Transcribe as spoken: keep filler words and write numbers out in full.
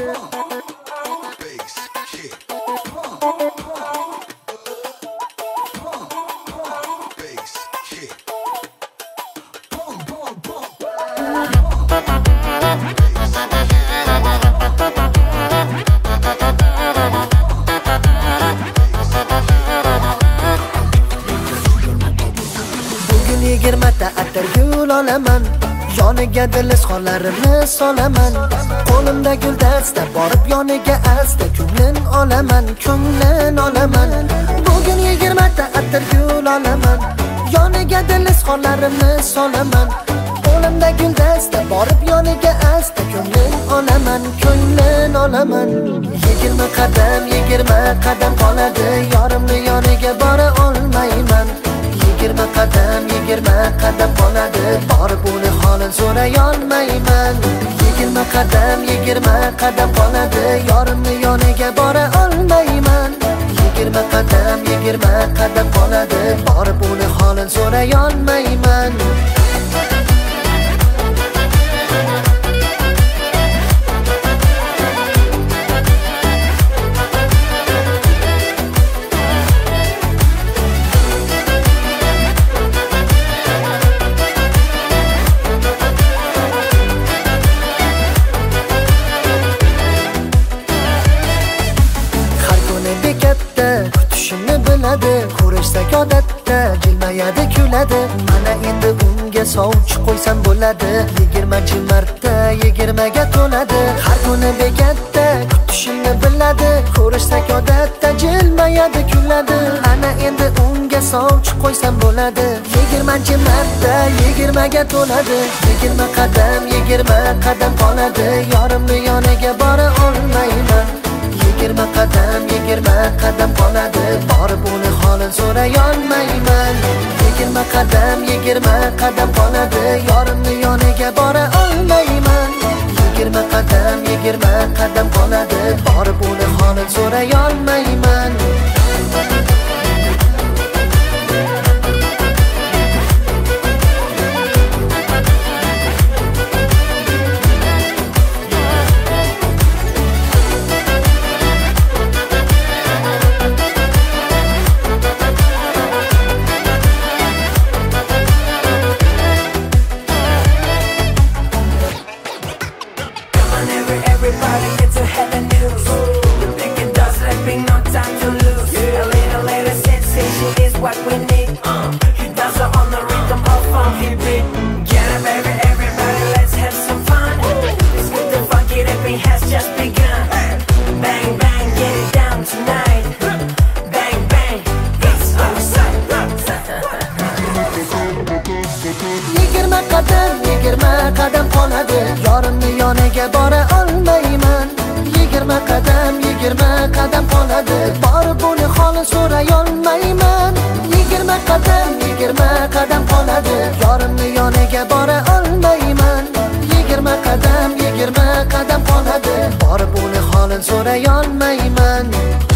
yigirmata atir gul olaman, yoniga dilizxonlarimni solaman. Qo'limda gul dasta borib yoniga asta ko'nglim olaman, ko'nglim olaman. Bugun yigirmata atir gul olaman, yoniga dilizxonlarimni solaman. Qo'limda gul dasta borib yoniga asta ko'nglim olaman, ko'nglim olaman. Yigirma qadam, yigirma qadam qoladi, yorimni yoniga bora olmayman. Yigirma qadam, yigirma qadam qoladi, borib uni holin so'ray olmayman. Yigirma qadam, yigirma qadam qoladi, yorimni yoniga bora olmayman. Yigirma qadam, yigirma qadam qoladi, borib uni holin so'ray olmayman. Kutishimni biladi, ko'rishsak odatda jilmayadi, kuladi. Mana endi unga sovchi qo'ysam bo'ladi, yigirmanchi marta yigirmaga to'ladi. Har kuni bekatda kutishimni biladi, ko'rishsak odatda jilmayadi, kuladi. Ana endi unga sovchi qo'ysam bo'ladi, yigirmanchi marta yigirmaga to'ladi. Yigirma qadam, yigirma qadam qoladi, yorimni yoniga bora olmayman. Yigirma qadam, yigirma qadam qoladi, borib uni holin so'ray olmayman. Yigirma qadam, yigirma qadam qoladi, yorimni yoniga bora olmayman. Yigirma qadam, yigirma qadam qoladi, borib uni holin so'ray olmayman. Everybody gets ahead of news. The bigger does let me no time to lose. A little later sensation is what we need. Uh, he does it on the rhythm of funky beat. Get up, baby, everybody, let's have some fun. It's good to funky that beat has just begun. Bang bang, get it down tonight. Bang bang, it's outside. Yigirma qadam, yigirma qadam qoladi, yorimni yoniga bora olmayman. Yigirma qadam, yigirma qadam qoladi, borib uni holin so'ray olmayman. Yigirma qadam, yigirma qadam qoladi, yorimni yoniga bora olmayman. Yigirma qadam, yigirma qadam qoladi, borib uni holin so'ray olmayman.